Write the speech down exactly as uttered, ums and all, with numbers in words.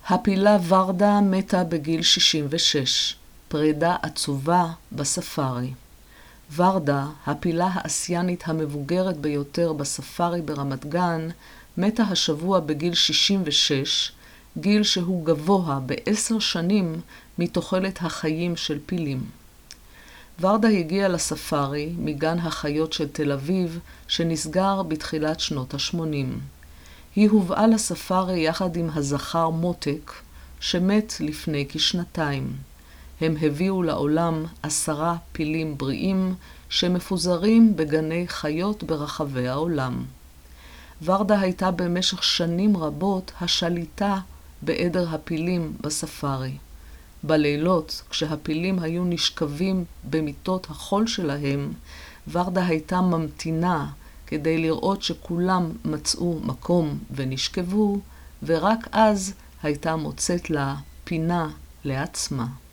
הפילה ורדה מתה בגיל שישים ושש, פרידה עצובה בספארי. ורדה, הפילה האסיאנית המבוגרת ביותר בספארי ברמת גן, מתה השבוע בגיל שישים ושש, גיל שהוא גבוה בעשר שנים מתוחלת החיים של פילים. ורדה הגיעה לספארי מגן החיות של תל אביב, שנסגר בתחילת שנות ה-שמונים. היא הובאה לספארי יחד עם הזכר מותק, שמת לפני כשנתיים. הם הביאו לעולם עשרה פילים בריאים שמפוזרים בגני חיות ברחבי העולם. ורדה הייתה במשך שנים רבות השליטה בעדר הפילים בספארי. בלילות, כשהפילים היו נשכבים במיטות החול שלהם, ורדה הייתה ממתינה כדי לראות שכולם מצאו מקום ונשכבו, ורק אז הייתה מוצאת לה פינה לעצמה.